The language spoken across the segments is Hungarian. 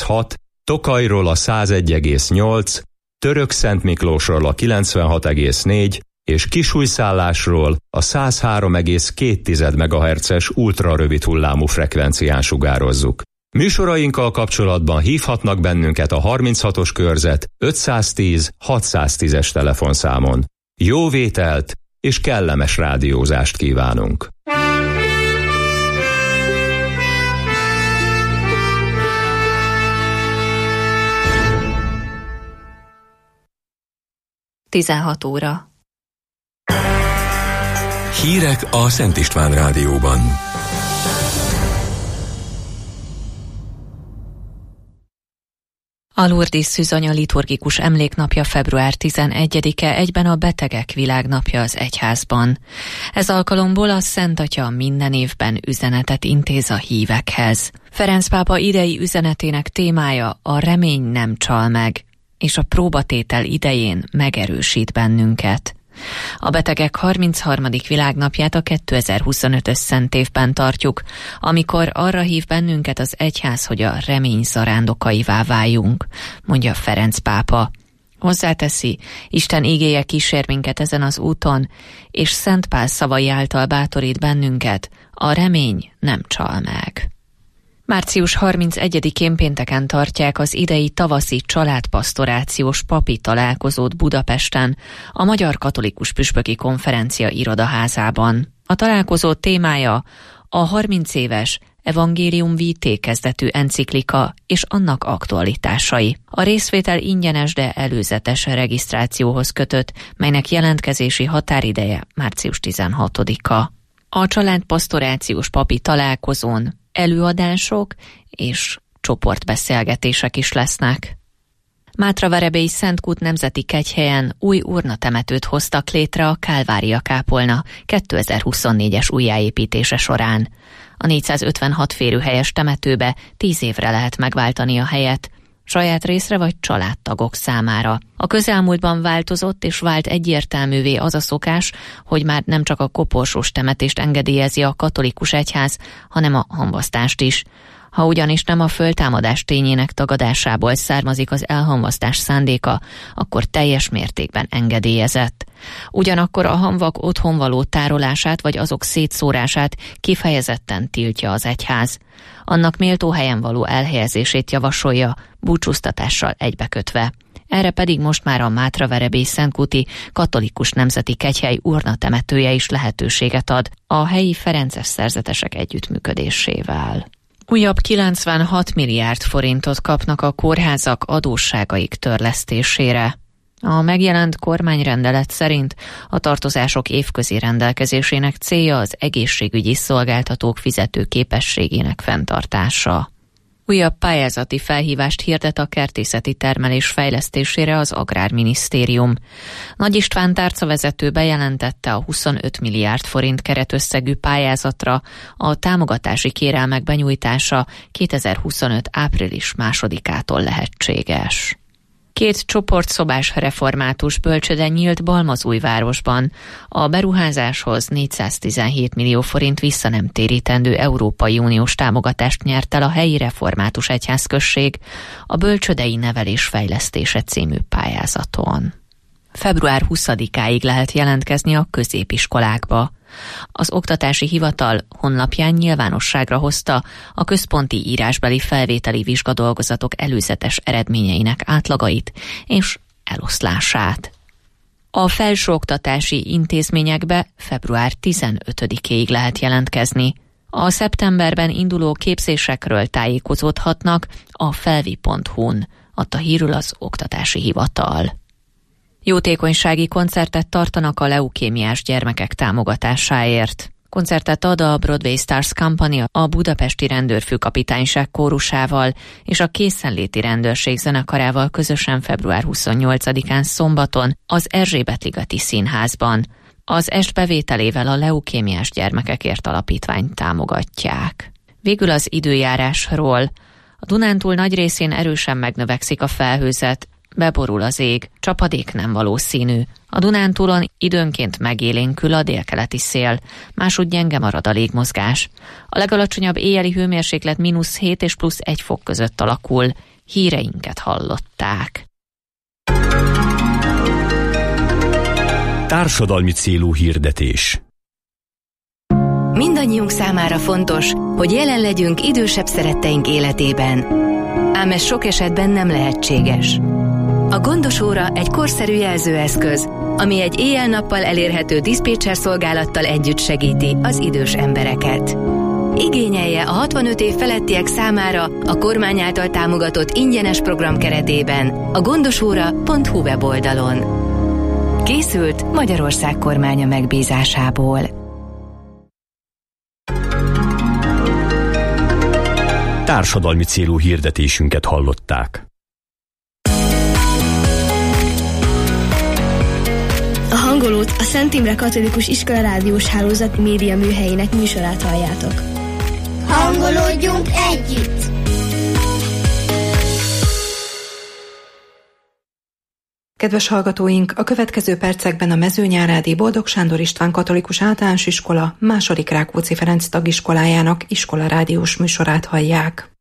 101,6, Tokajról a 101,8, Törökszentmiklósról a 96,4 és Kisújszállásról a 103,2 MHz-es ultrarövid hullámú frekvencián sugározzuk. Műsorainkkal kapcsolatban hívhatnak bennünket a 36-os körzet 510 610-es telefonszámon. Jó vételt és kellemes rádiózást kívánunk! Tizenhat óra. Hírek a Szent István Rádióban. A Lourdes Szűzanya liturgikus emléknapja február 11-e, egyben a Betegek Világnapja az egyházban. Ez alkalomból a Szent Atya minden évben üzenetet intéz a hívekhez. Ferenc pápa idei üzenetének témája a remény nem csal meg, és a próbatétel idején megerősít bennünket. A Betegek 33. világnapját a 2025-ös szent évben tartjuk, amikor arra hív bennünket az egyház, hogy a remény zarándokaivá váljunk, mondja Ferenc pápa. Hozzáteszi, Isten igéje kísér minket ezen az úton, és Szent Pál szavai által bátorít bennünket, a remény nem csal meg. Március 31-én pénteken tartják az idei tavaszi családpasztorációs papi találkozót Budapesten, a Magyar Katolikus Püspöki Konferencia irodaházában. A találkozó témája a 30 éves Evangelium Vitae kezdetű enciklika és annak aktualitásai. A részvétel ingyenes, de előzetes regisztrációhoz kötött, melynek jelentkezési határideje március 16-a. A családpasztorációs papi találkozón előadások és csoportbeszélgetések is lesznek. Mátraverebélyi Szentkút nemzeti kegyhelyen új urnatemetőt hoztak létre a Kálvária kápolna 2024-es újjáépítése során. A 456 férőhelyes temetőbe 10 évre lehet megváltani a helyet, saját részre vagy családtagok számára. A közelmúltban változott és vált egyértelművé az a szokás, hogy már nem csak a koporsós temetést engedélyezi a katolikus egyház, hanem a hamvasztást is. Ha ugyanis nem a föltámadás tényének tagadásából származik az elhamvasztás szándéka, akkor teljes mértékben engedélyezett. Ugyanakkor a hamvak otthonvaló tárolását vagy azok szétszórását kifejezetten tiltja az egyház. Annak méltó helyen való elhelyezését javasolja, búcsúztatással egybekötve. Erre pedig most már a Mátraverebély Szentkúti Katolikus Nemzeti Kegyhely urnatemetője is lehetőséget ad a helyi ferences szerzetesek együttműködésével. Újabb 96 milliárd forintot kapnak a kórházak adósságaik törlesztésére. A megjelent kormányrendelet szerint a tartozások évközi rendelkezésének célja az egészségügyi szolgáltatók fizetőképességének fenntartása. Újabb pályázati felhívást hirdet a kertészeti termelés fejlesztésére az Agrárminisztérium. Nagy István tárcavezető bejelentette a 25 milliárd forint keretösszegű pályázatra a támogatási kérelmek benyújtása 2025. április 2-ától lehetséges. 2 csoportszobás református bölcsöde nyílt Balmazújvárosban. A beruházáshoz 417 millió forint visszanemtérítendő Európai Uniós támogatást nyert el a helyi református egyházközség a Bölcsödei Nevelés Fejlesztése című pályázaton. Február 20-áig lehet jelentkezni a középiskolákba. Az Oktatási Hivatal honlapján nyilvánosságra hozta a központi írásbeli felvételi vizsgadolgozatok előzetes eredményeinek átlagait és eloszlását. A felsőoktatási intézményekbe február 15-éig lehet jelentkezni. A szeptemberben induló képzésekről tájékozódhatnak a felvi.hu-n, adta hírül az Oktatási Hivatal. Jótékonysági koncertet tartanak a leukémiás gyermekek támogatásáért. Koncertet ad a Broadway Stars Company a Budapesti Rendőrfőkapitányság kórusával és a Készenléti Rendőrség zenekarával közösen február 28-án szombaton az Erzsébet-ligeti Színházban. Az est bevételével a Leukémiás Gyermekekért Alapítványt támogatják. Végül az időjárásról. A Dunántúl nagy részén erősen megnövekszik a felhőzet, beborul az ég, csapadék nem valószínű. A Dunántúlon időnként megélénkül a délkeleti szél, másúgy gyenge marad a légmozgás. A legalacsonyabb éjjeli hőmérséklet -7 és +1 fok között alakul. Híreinket hallották. Társadalmi célú hirdetés. Mindannyiunk számára fontos, hogy jelen legyünk idősebb szeretteink életében. Ám ez sok esetben nem lehetséges. A Gondos óra egy korszerű jelzőeszköz, ami egy éjjel-nappal elérhető diszpécser szolgálattal együtt segíti az idős embereket. Igényelje a 65 év felettiek számára a kormány által támogatott ingyenes program keretében a gondosóra.hu weboldalon. Készült Magyarország kormánya megbízásából. Társadalmi célú hirdetésünket hallották. A Hangolót, a Szent Imre Katolikus Iskola rádiós hálózat média műhelyének műsorát halljátok. Hangolódjunk együtt! Kedves hallgatóink, a következő percekben a Mezőnyárádi Boldog Sándor István Katolikus Általános Iskola II. Rákóczi Ferenc tagiskolájának iskolarádiós műsorát hallják.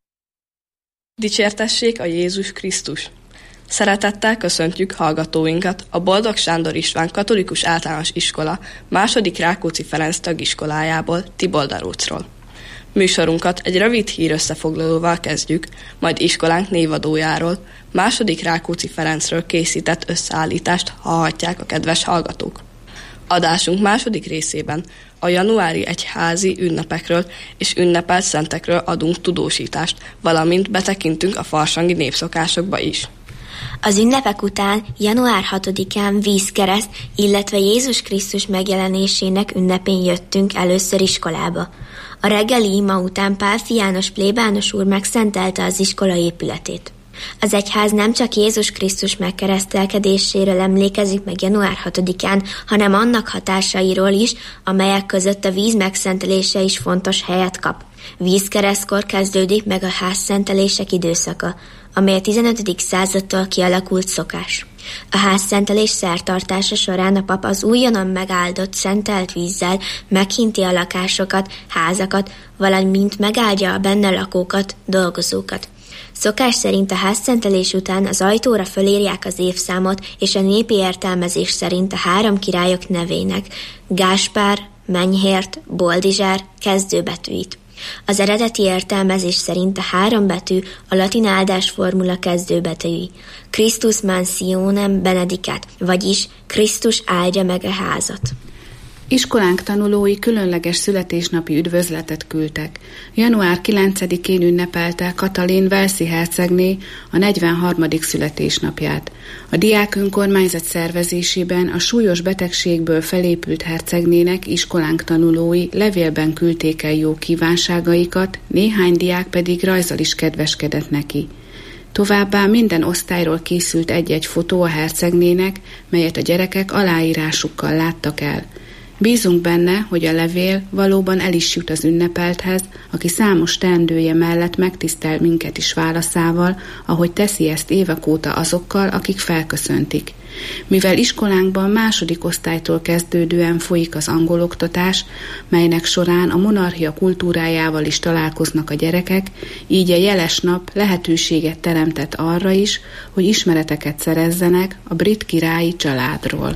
Dicsértessék a Jézus Krisztus! Szeretettel köszöntjük hallgatóinkat a Boldog Sándor István Katolikus Általános Iskola II. Rákóczi Ferenc tagiskolájából, Tiboldarócról. Műsorunkat egy rövid hír összefoglalóval kezdjük, majd iskolánk névadójáról, II. Rákóczi Ferencről készített összeállítást hallhatják a kedves hallgatók. Adásunk második részében a januári egyházi ünnepekről és ünnepelt szentekről adunk tudósítást, valamint betekintünk a farsangi népszokásokba is. Az ünnepek után január 6-án vízkereszt, illetve Jézus Krisztus megjelenésének ünnepén jöttünk először iskolába. A reggeli ima után Pálffy János plébános úr megszentelte az iskola épületét. Az egyház nem csak Jézus Krisztus megkeresztelkedéséről emlékezik meg január 6-án, hanem annak hatásairól is, amelyek között a víz megszentelése is fontos helyet kap. Vízkeresztkor kezdődik meg a házszentelések időszaka, amely a 15. századtól kialakult szokás. A házszentelés szertartása során a pap az újonnan megáldott szentelt vízzel meghinti a lakásokat, házakat, valamint megáldja a benne lakókat, dolgozókat. Szokás szerint a házszentelés után az ajtóra fölírják az évszámot, és a népi értelmezés szerint a 3 királyok nevének, Gáspár, Menyhért, Boldizsár kezdőbetűit. Az eredeti értelmezés szerint a 3 betű a latin áldásformula kezdőbetűi, Christus mansionem benedicat, vagyis Krisztus áldja meg a házat. Iskolánk tanulói különleges születésnapi üdvözletet küldtek. Január 9-én ünnepelte Katalin walesi hercegné a 43. születésnapját. A diák önkormányzat szervezésében a súlyos betegségből felépült hercegnének iskolánk tanulói levélben küldték el jó kívánságaikat, néhány diák pedig rajzzal is kedveskedett neki. Továbbá minden osztályról készült egy-egy fotó a hercegnének, melyet a gyerekek aláírásukkal láttak el. Bízunk benne, hogy a levél valóban el is jut az ünnepelthez, aki számos teendője mellett megtisztel minket is válaszával, ahogy teszi ezt évek óta azokkal, akik felköszöntik. Mivel iskolánkban második osztálytól kezdődően folyik az angol oktatás, melynek során a monarchia kultúrájával is találkoznak a gyerekek, így a jeles nap lehetőséget teremtett arra is, hogy ismereteket szerezzenek a brit királyi családról.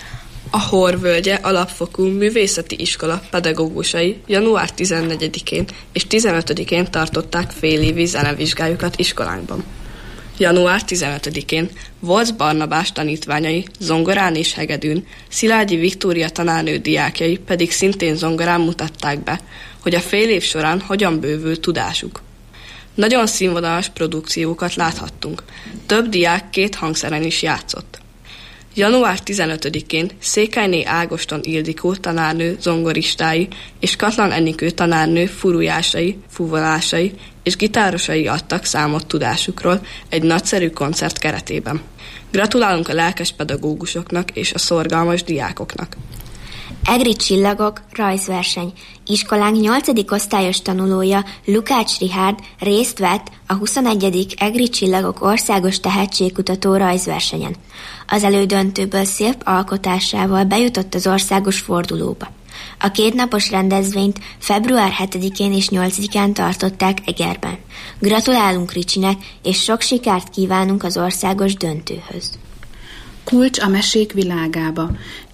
A Horvölgye Alapfokú Művészeti Iskola pedagógusai január 14-én és 15-én tartották félévi zenevizsgájukat iskolánkban. Január 15-én Volz Barnabás tanítványai zongorán és hegedűn, Szilágyi Viktória tanárnő diákjai pedig szintén zongorán mutatták be, hogy a fél év során hogyan bővült tudásuk. Nagyon színvonalas produkciókat láthattunk, több diák 2 hangszeren is játszott. Január 15-én Székelyné Ágoston Ildikó tanárnő zongoristái és Katlan Enikő tanárnő furujásai, fuvolásai és gitárosai adtak számot tudásukról egy nagyszerű koncert keretében. Gratulálunk a lelkes pedagógusoknak és a szorgalmas diákoknak! Egri csillagok rajzverseny. Iskolánk 8. osztályos tanulója, Lukács Richárd részt vett a 21. Egri csillagok országos tehetségkutató rajzversenyen. Az elődöntőből szép alkotásával bejutott az országos fordulóba. A 2 napos rendezvényt február 7-én és 8-án tartották Egerben. Gratulálunk Ricsinek, és sok sikert kívánunk az országos döntőhöz. Kulcs a mesék világába.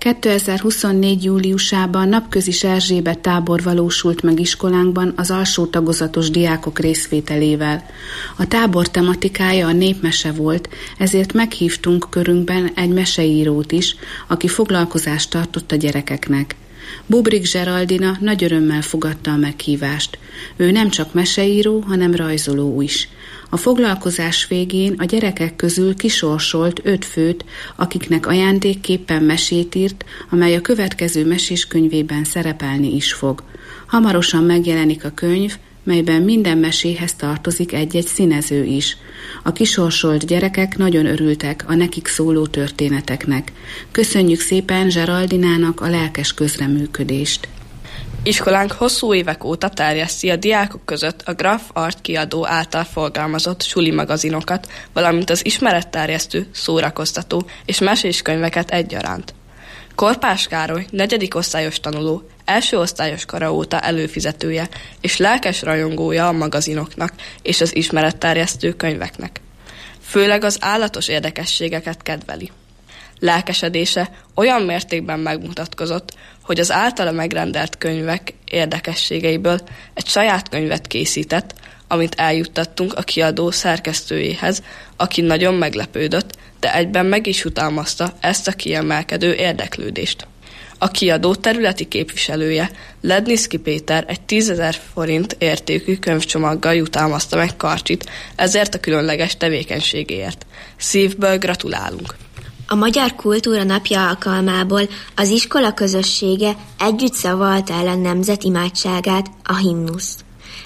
2024. júliusában Napközis Erzsébet tábor valósult meg iskolánkban az alsó tagozatos diákok részvételével. A tábor tematikája a népmese volt, ezért meghívtunk körünkben egy meseírót is, aki foglalkozást tartott a gyerekeknek. Bubrik Zseraldina nagy örömmel fogadta a meghívást. Ő nem csak meseíró, hanem rajzoló is. A foglalkozás végén a gyerekek közül kisorsolt 5 főt, akiknek ajándékképpen mesét írt, amely a következő meséskönyvében szerepelni is fog. Hamarosan megjelenik a könyv, melyben minden meséhez tartozik egy-egy színező is. A kisorsolt gyerekek nagyon örültek a nekik szóló történeteknek. Köszönjük szépen Zseraldinának a lelkes közreműködést. Iskolánk hosszú évek óta terjeszti a diákok között a Graf Art kiadó által forgalmazott suli magazinokat, valamint az ismeretterjesztő, szórakoztató és meséskönyveket egyaránt. Korpás Károly 4. osztályos tanuló, első osztályos kora óta előfizetője és lelkes rajongója a magazinoknak és az ismeretterjesztő könyveknek. Főleg az állatos érdekességeket kedveli. Lelkesedése olyan mértékben megmutatkozott, hogy az általa megrendelt könyvek érdekességeiből egy saját könyvet készített, amit eljuttattunk a kiadó szerkesztőjéhez, aki nagyon meglepődött, de egyben meg is jutalmazta ezt a kiemelkedő érdeklődést. A kiadó területi képviselője, Ledniszki Péter egy 10 000 forint értékű könyvcsomaggal jutalmazta meg Karcsit, ezért a különleges tevékenységéért. Szívből gratulálunk! A Magyar Kultúra Napja alkalmából az iskola közössége együtt szavalta el a nemzet imádságát, a himnuszt.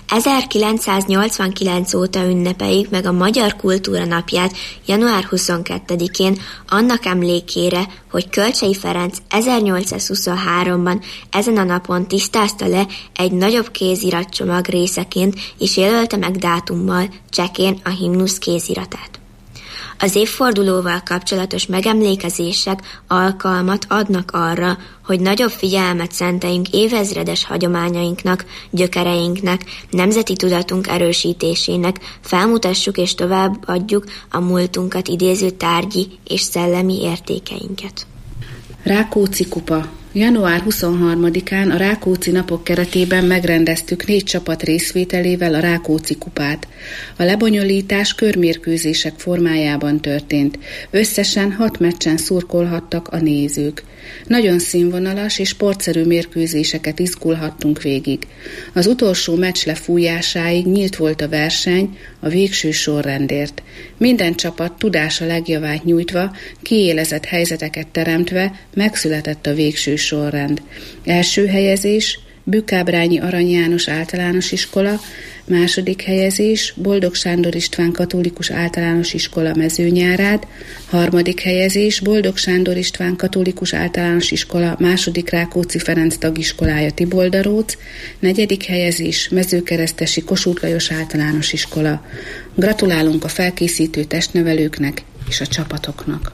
1989 óta ünnepeljük meg a Magyar Kultúra Napját január 22-én annak emlékére, hogy Kölcsey Ferenc 1823-ban ezen a napon tisztázta le egy nagyobb kéziratcsomag részeként és jelölte meg dátummal csekén a himnusz kéziratát. Az évfordulóval kapcsolatos megemlékezések alkalmat adnak arra, hogy nagyobb figyelmet szenteljünk évezredes hagyományainknak, gyökereinknek, nemzeti tudatunk erősítésének, felmutassuk és továbbadjuk a múltunkat idéző tárgyi és szellemi értékeinket. Rákóczi kupa. Január 23-án a Rákóczi napok keretében megrendeztük 4 csapat részvételével a Rákóczi kupát. A lebonyolítás körmérkőzések formájában történt. Összesen 6 meccsen szurkolhattak a nézők. Nagyon színvonalas és sportszerű mérkőzéseket izgulhattunk végig. Az utolsó meccs lefújásáig nyílt volt a verseny a végső sorrendért. Minden csapat tudása legjavát nyújtva, kiélezett helyzeteket teremtve megszületett a végső sorrend. Első helyezés Bükkábrányi Arany János Általános Iskola, második helyezés Boldog Sándor István Katolikus Általános Iskola Mezőnyárád, harmadik helyezés Boldog Sándor István Katolikus Általános Iskola második Rákóczi Ferenc tagiskolája Tiboldaróc, negyedik helyezés Mezőkeresztesi Kossuth Lajos Általános Iskola. Gratulálunk a felkészítő testnevelőknek és a csapatoknak!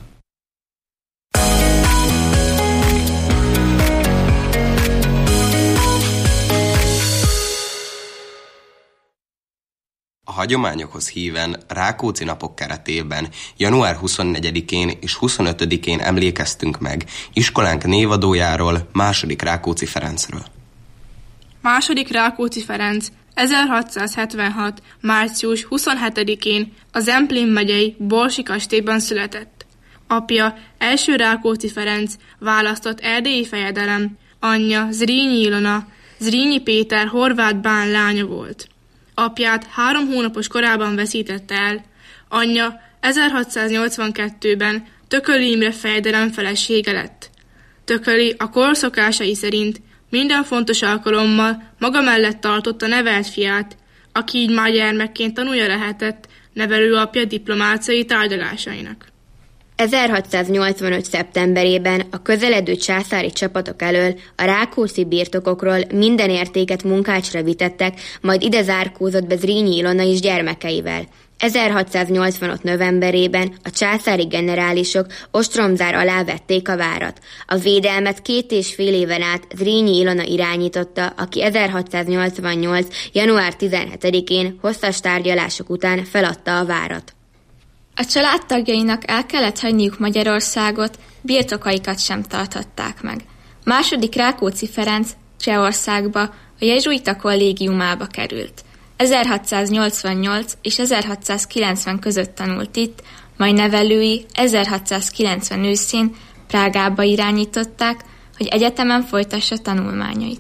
A hagyományokhoz híven Rákóczi napok keretében január 24-én és 25-én emlékeztünk meg iskolánk névadójáról, második Rákóczi Ferencről. Második Rákóczi Ferenc 1676. március 27-én a Zemplén megyei Borsi kastélyban született. Apja első Rákóczi Ferenc választott erdélyi fejedelem, anyja Zrínyi Ilona, Zrínyi Péter horvát bán lánya volt. Apját 3 hónapos korában veszítette el, anyja 1682-ben Tököli Imre fejedelem felesége lett. Tököli a kor szokásai szerint minden fontos alkalommal maga mellett tartotta nevelt fiát, aki így már gyermekként tanulja lehetett nevelőapja diplomáciai tárgyalásainak. 1685. szeptemberében a közeledő császári csapatok elől a rákóczi birtokokról minden értéket munkácsra vitettek, majd ide zárkózott be Zrínyi Ilona is gyermekeivel. 1685. novemberében a császári generálisok ostromzár alá vették a várat. A védelmet 2,5 éven át Zrínyi Ilona irányította, aki 1688. január 17-én hosszas tárgyalások után feladta a várat. A családtagjainak el kellett hagyniuk Magyarországot, birtokaikat sem tarthatták meg. Második Rákóczi Ferenc Csehországba, a jezsuita kollégiumába került. 1688 és 1690 között tanult itt, majd nevelői 1690 őszén Prágába irányították, hogy egyetemen folytassa tanulmányait.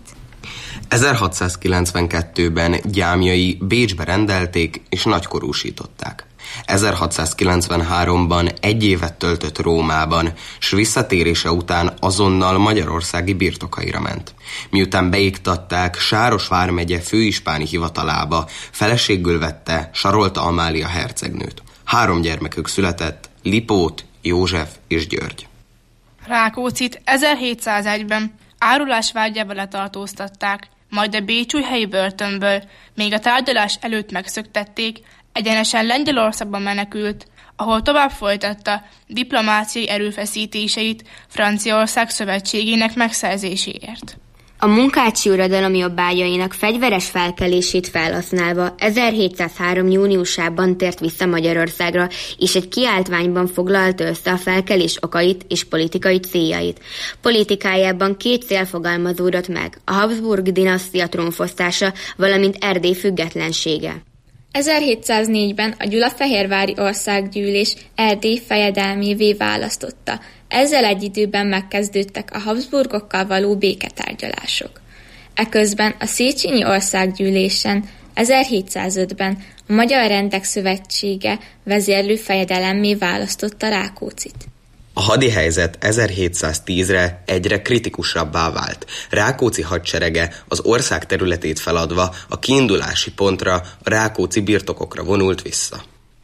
1692-ben gyámjai Bécsbe rendelték és nagykorúsították. 1693-ban 1 évet töltött Rómában, s visszatérése után azonnal magyarországi birtokaira ment. Miután beiktatták Sáros vármegye főispáni hivatalába, feleségül vette Sarolta Amália hercegnőt. 3 gyermekük született, Lipót, József és György. Rákóczit 1701-ben árulás vágyával letartóztatták, majd a bécsújhelyi börtönből, még a tárgyalás előtt megszöktették, egyenesen Lengyelországba menekült, ahol tovább folytatta diplomáciai erőfeszítéseit Franciaország szövetségének megszerzéséért. A munkácsi uradalom jobbágyainak fegyveres felkelését felhasználva 1703. júniusában tért vissza Magyarországra, és egy kiáltványban foglalta össze a felkelés okait és politikai céljait. Politikájában 2 cél fogalmazódott meg, a Habsburg dinasztia trónfosztása, valamint Erdély függetlensége. 1704-ben a Gyulafehérvári Országgyűlés Erdély fejedelmévé választotta. Ezzel egy időben megkezdődtek a Habsburgokkal való béketárgyalások. Eközben a Széchenyi Országgyűlésen 1705-ben a Magyar Rendek Szövetsége vezérlő fejedelemmé választotta Rákóczit. A hadi helyzet 1710-re egyre kritikusabbá vált. Rákóczi hadserege az ország területét feladva a kiindulási pontra, a rákóczi birtokokra vonult vissza.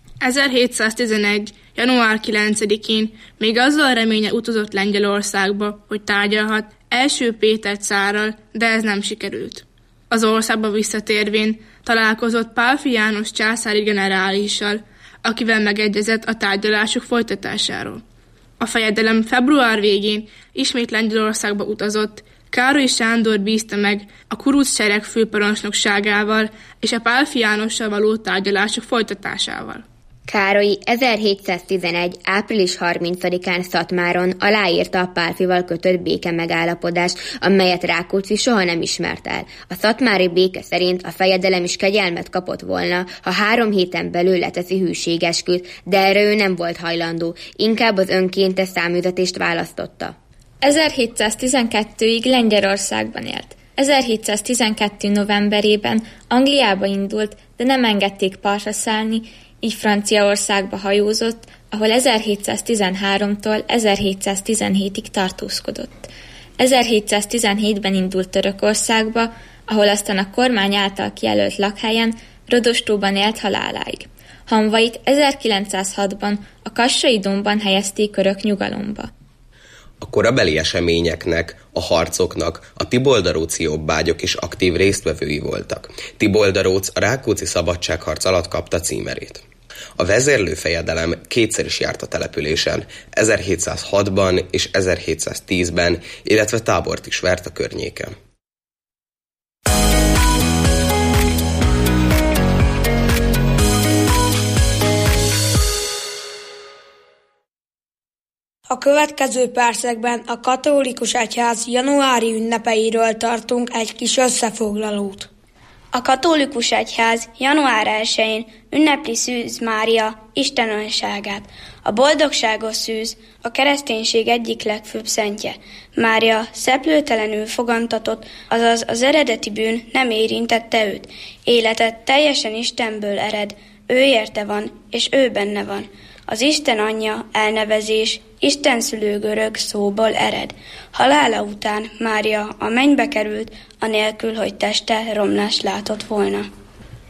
1711. január 9-én még azzal a reménye utazott Lengyelországba, hogy tárgyalhat első Péter cárral, de ez nem sikerült. Az országba visszatérvén találkozott Pálffy János császári generálissal, akivel megegyezett a tárgyalások folytatásáról. A fejedelem február végén ismét Lengyelországba utazott, Károly Sándor bízta meg a kuruc sereg főparancsnokságával és a Pálffy Jánossal való tárgyalások folytatásával. Károly 1711. április 30-án Szatmáron aláírta a Pálffyval kötött béke megállapodást, amelyet Rákóczi soha nem ismert el. A szatmári béke szerint a fejedelem is kegyelmet kapott volna, ha 3 héten belül leteszi hűségesküt, de erre ő nem volt hajlandó, inkább az önkéntes száműzetést választotta. 1712-ig Lengyelországban élt. 1712. novemberében Angliába indult, de nem engedték partra szállni, így Franciaországba hajózott, ahol 1713-tól 1717-ig tartózkodott. 1717-ben indult Törökországba, ahol aztán a kormány által kijelölt lakhelyen, Rodostóban élt haláláig. Hamvait 1906-ban a Kassai dombban helyezték örök nyugalomba. A korabeli eseményeknek, a harcoknak a tiboldaróci jobbágyok is aktív résztvevői voltak. Tiboldaróc a rákóczi szabadságharc alatt kapta címerét. A vezérlő fejedelem 2-szer is járt a településen, 1706-ban és 1710-ben, illetve tábort is vert a környéken. A következő percekben a katolikus egyház januári ünnepeiről tartunk egy kis összefoglalót. A katolikus egyház január 1-én ünnepli Szűz Mária istenanságát. A boldogságos szűz a kereszténység egyik legfőbb szentje. Mária szeplőtelenül fogantatott, azaz az eredeti bűn nem érintette őt. Élete teljesen Istenből ered, ő érte van, és ő benne van. Az Isten anyja elnevezés istenszülő görög szóból ered. Halála után Mária a mennybe került, anélkül, hogy teste romlást látott volna.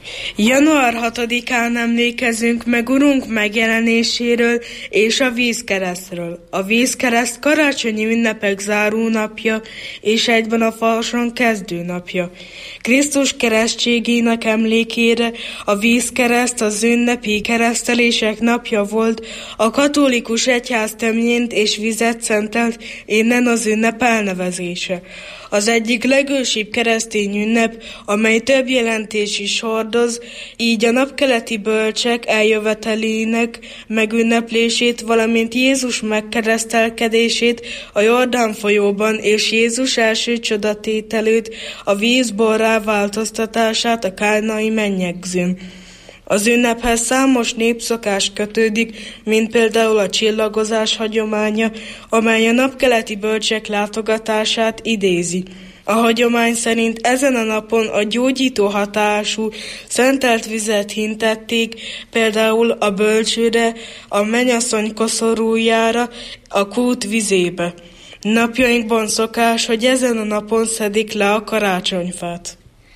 Január 6-án emlékezünk meg Urunk megjelenéséről és a vízkeresztről. A vízkereszt karácsonyi ünnepek zárónapja és egyben a falson kezdőnapja. Krisztus keresztségének emlékére a vízkereszt az ünnepi keresztelések napja volt, a katolikus egyház tömjént és vizet szentelt, innen az ünnep elnevezése. Az egyik legősibb keresztény ünnep, amely több jelentés is hordoz, így a napkeleti bölcsek eljövetelének megünneplését, valamint Jézus megkeresztelkedését a Jordán folyóban és Jézus első csodatételét, a víz borrá változtatását a kánai mennyegzőn. Az ünnephez számos népszokás kötődik, mint például a csillagozás hagyománya, amely a napkeleti bölcsek látogatását idézi. A hagyomány szerint ezen a napon a gyógyító hatású szentelt vizet hintették, például a bölcsőre, a mennyasszony koszorújára, a kút vizébe. Napjainkban szokás, hogy ezen a napon szedik le a karácsonyfát.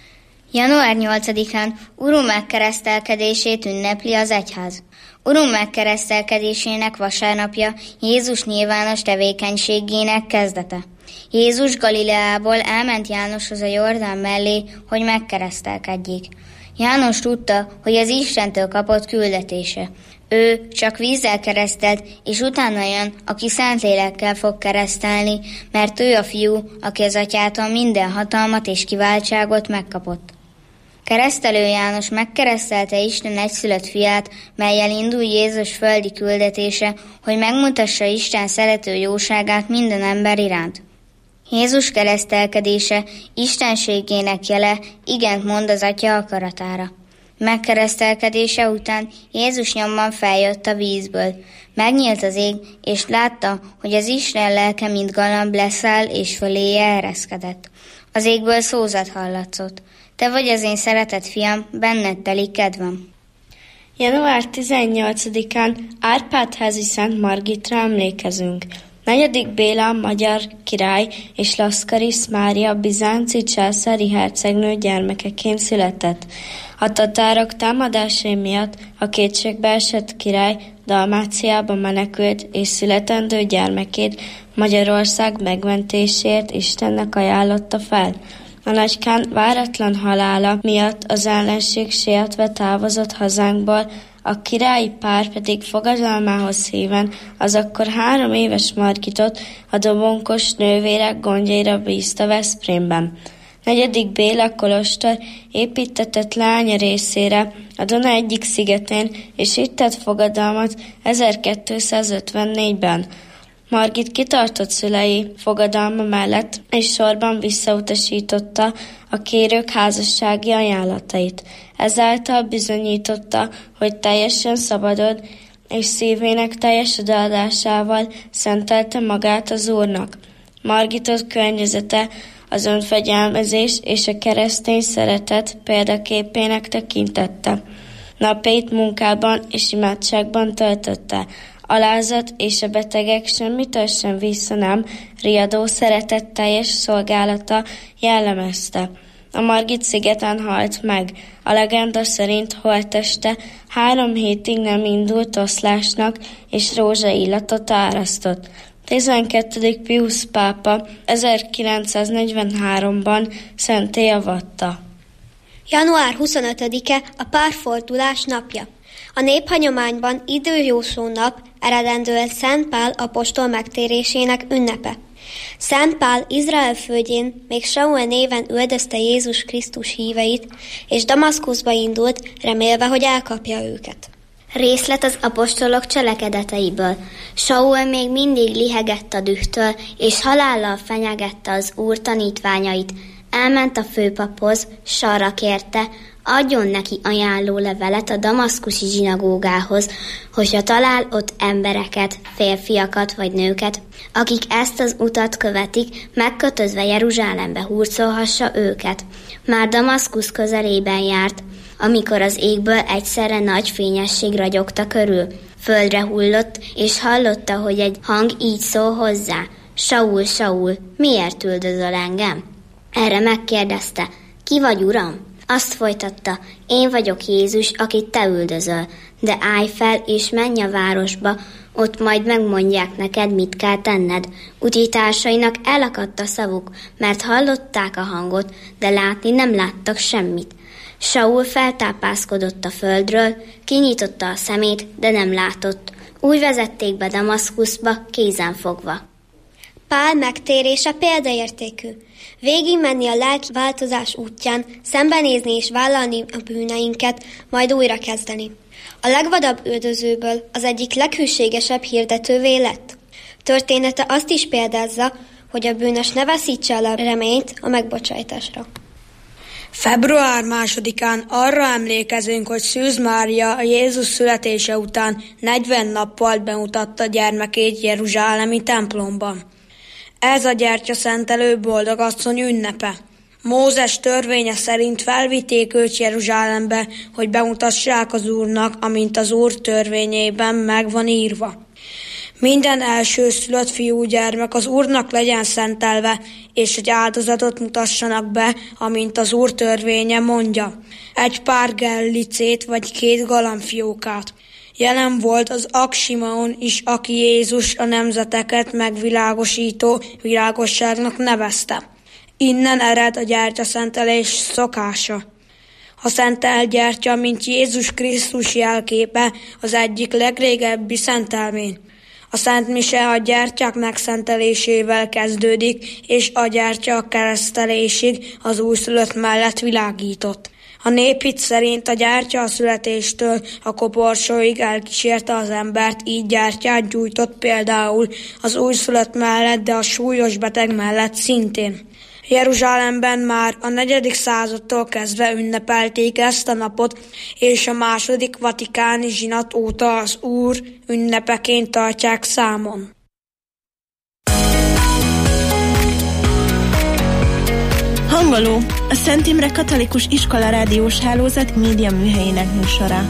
Január 8-án Urunk megkeresztelkedését ünnepli az egyház. Urunk megkeresztelkedésének vasárnapja Jézus nyilvános tevékenységének kezdete. Jézus Galileából elment Jánoshoz a Jordán mellé, hogy megkeresztelkedjék. János tudta, hogy az Istentől kapott küldetése. Ő csak vízzel keresztelt, és utána jön, aki Szentlélekkel fog keresztelni, mert ő a fiú, aki az atyától minden hatalmat és kiváltságot megkapott. Keresztelő János megkeresztelte Isten egyszülött fiát, mellyel indul Jézus földi küldetése, hogy megmutassa Isten szerető jóságát minden ember iránt. Jézus keresztelkedése istenségének jele, igent mond az Atya akaratára. Megkeresztelkedése után Jézus nyomban feljött a vízből. Megnyílt az ég, és látta, hogy az Isten lelke, mint galamb leszáll, és föléje ereszkedett. Az égből szózat hallatszott. Te vagy az én szeretett fiam, benned telik kedvem. Január 18-án Árpád-házi Szent Margitra emlékezünk. 4. Béla magyar király és Laszkarisz Mária bizánci császári hercegnő gyermekeként született. A tatárok támadásai miatt a kétségbe esett király Dalmáciába menekült, és születendő gyermekét Magyarország megmentésért Istennek ajánlotta fel. A nagykán váratlan halála miatt az ellenség sietve távozott hazánkból, a királyi pár pedig fogadalmához híven az akkor 3 éves Margitot a dobonkos nővérek gondjaira bízta Veszprémben. 4. Béla kolostor építetett lánya részére a Duna egyik szigetén, és itt tett fogadalmat 1254-ben. Margit kitartott szülei fogadalma mellett, és sorban visszautasította a kérők házassági ajánlatait. Ezáltal bizonyította, hogy teljesen szabadod, és szívének teljes odaadásával szentelte magát az Úrnak. Margitot környezete az önfegyelmezés és a keresztény szeretet példaképének tekintette. Napjait munkában és imádságban töltötte. Alázat és a betegek semmitől sem vissza nem riadó szeretetteljes szolgálata jellemezte. A Margit szigeten halt meg. A legenda szerint holtteste 3 hétig nem indult oszlásnak, és rózsaillatot árasztott. 12. Piusz pápa 1943-ban szentté avatta. Január 25-e a párfordulás napja. A néphagyományban időjósló nap eredendően Szent Pál apostol megtérésének ünnepe. Szent Pál Izrael földjén még Saul néven üldözte Jézus Krisztus híveit, és Damaszkuszba indult, remélve, hogy elkapja őket. Részlet az apostolok cselekedeteiből. Saul még mindig lihegett a dühtől, és halállal fenyegette az Úr tanítványait. Elment a főpaphoz, sarra kérte, adjon neki ajánló levelet a damaszkusi zsinagógához, hogyha talál ott embereket, férfiakat vagy nőket, akik ezt az utat követik, megkötözve Jeruzsálembe hurcolhassa őket. Már Damaszkusz közelében járt, amikor az égből egyszerre nagy fényesség ragyogta körül. Földre hullott, és hallotta, hogy egy hang így szól hozzá: Saul, Saul, miért üldözöl engem? Erre megkérdezte: ki vagy, uram? Azt folytatta: én vagyok Jézus, akit te üldözöl, de állj fel és menj a városba, ott majd megmondják neked, mit kell tenned. Utitársainak elakadt a szavuk, mert hallották a hangot, de látni nem láttak semmit. Saul feltápászkodott a földről, kinyitotta a szemét, de nem látott. Úgy vezették be Damaszkuszba, kézen fogva. Pál megtérése példaértékű. Végigmenni a lelki változás útján, szembenézni és vállalni a bűneinket, majd újra kezdeni. A legvadabb üldözőből az egyik leghűségesebb hirdetővé lett. Története azt is példázza, hogy a bűnös ne veszítse el a reményt a megbocsájtásra. Február 2-án arra emlékezünk, hogy Szűz Mária a Jézus születése után 40 nappal bemutatta gyermekét jeruzsálemi templomban. Ez a gyertyaszentelő boldogasszony ünnepe. Mózes törvénye szerint felvitték őt Jeruzsálembe, hogy bemutassák az Úrnak, amint az Úr törvényében meg van írva. Minden elsőszülött fiúgyermek az Úrnak legyen szentelve, és egy áldozatot mutassanak be, amint az Úr törvénye mondja. Egy pár gellicét vagy 2 galambfiókát. Jelen volt az Simeon is, aki Jézus a nemzeteket megvilágosító világosságnak nevezte. Innen ered a gyertyaszentelés szokása. A szentelt gyertya, mint Jézus Krisztus jelképe, az egyik legrégebbi szentelmény. A Szent Mise a gyertyák megszentelésével kezdődik, és a gyertya a keresztelésig az újszülött mellett világított. A néphit szerint a gyertya a születéstől a koporsóig elkísérte az embert, így gyertyát gyújtott például az újszülött mellett, de a súlyos beteg mellett szintén. Jeruzsálemben már a 4. századtól kezdve ünnepelték ezt a napot, és a 2. vatikáni zsinat óta az Úr ünnepeként tartják számon. Hangoló, a Szent Imre Katolikus Iskola rádiós hálózat média műhelyének műsora.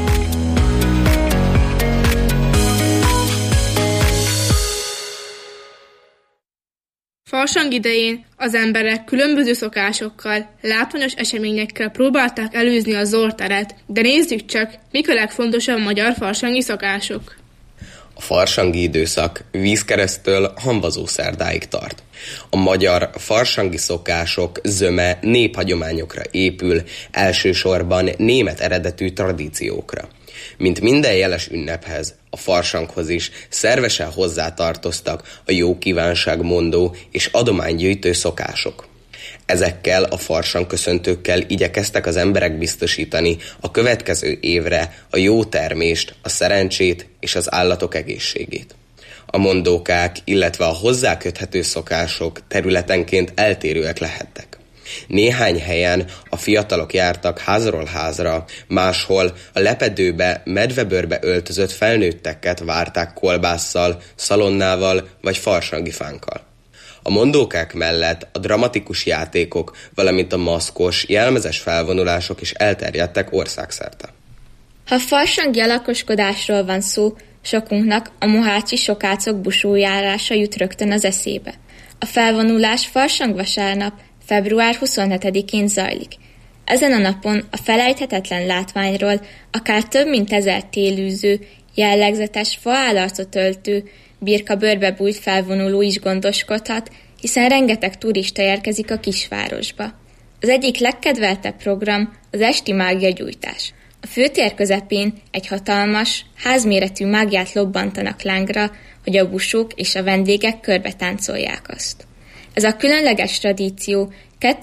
Farsang idején az emberek különböző szokásokkal, látványos eseményekkel próbálták előzni a zolteret, de nézzük csak, mik a legfontosabb magyar farsangi szokások. A farsangi időszak vízkereszttől Hamvazószerdáig tart. A magyar farsangi szokások zöme néphagyományokra épül, elsősorban német eredetű tradíciókra. Mint minden jeles ünnephez, a farsanghoz is szervesen hozzátartoztak a jó kívánságmondó és adománygyűjtő szokások. Ezekkel a farsangköszöntőkkel igyekeztek az emberek biztosítani a következő évre a jó termést, a szerencsét és az állatok egészségét. A mondókák, illetve a hozzá köthető szokások területenként eltérőek lehettek. Néhány helyen a fiatalok jártak házról házra, máshol a lepedőbe, medvebőrbe öltözött felnőtteket várták kolbásszal, szalonnával vagy farsangi fánkkal. A mondókák mellett a dramatikus játékok, valamint a maszkos, jelmezes felvonulások is elterjedtek országszerte. Ha farsangi alakoskodásról van szó, sokunknak a mohácsi sokácok busójárása jut rögtön az eszébe. A felvonulás farsangvasárnap, február 27-én zajlik. Ezen a napon a felejthetetlen látványról akár több mint 1000 télűző, jellegzetes faállarcot öltő, birkabőrbe bújt felvonuló is gondoskodhat, hiszen rengeteg turista érkezik a kisvárosba. Az egyik legkedveltebb program az esti mágiagyújtás. A főtér közepén egy hatalmas, házméretű mágiát lobbantanak lángra, hogy a busók és a vendégek körbe táncolják azt. Ez a különleges tradíció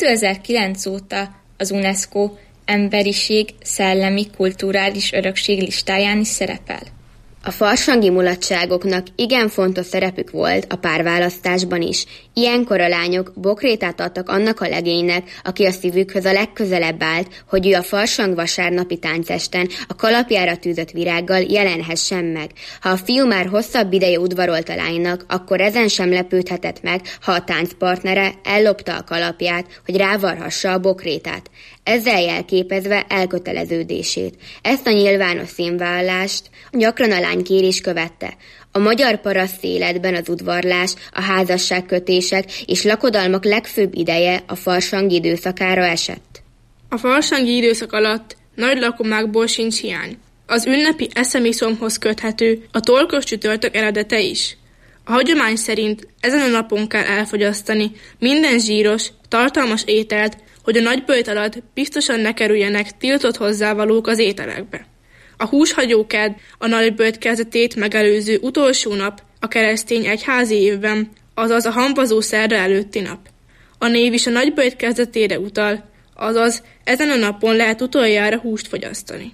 2009 óta az UNESCO emberiség szellemi kulturális örökség listáján is szerepel. A farsangi mulatságoknak igen fontos szerepük volt a párválasztásban is. Ilyenkor a lányok bokrétát adtak annak a legénynek, aki a szívükhöz a legközelebb állt, hogy ő a farsang vasárnapi táncesten a kalapjára tűzött virággal jelenhessen meg. Ha a fiú már hosszabb ideje udvarolt a lánynak, akkor ezen sem lepődhetett meg, ha a táncpartnere ellopta a kalapját, hogy rávarhassa a bokrétát. Ezzel jelképezve elköteleződését. Ezt a nyilvános színvállalást gyakran a lánykérés követte. A magyar paraszt életben az udvarlás, a házasságkötések és lakodalmak legfőbb ideje a farsang időszakára esett. A farsangi időszak alatt nagy lakomákból sincs hiány. Az ünnepi eszemiszomhoz köthető a torkos csütörtök eredete is. A hagyomány szerint ezen a napon kell elfogyasztani minden zsíros, tartalmas ételt, hogy a nagyböjt alatt biztosan ne kerüljenek tiltott hozzávalók az ételekbe. A húshagyóked a nagyböjt kezdetét megelőző utolsó nap a keresztény egyházi évben, azaz a hamvazó szerda előtti nap. A név is a nagyböjt kezdetére utal, azaz ezen a napon lehet utoljára húst fogyasztani.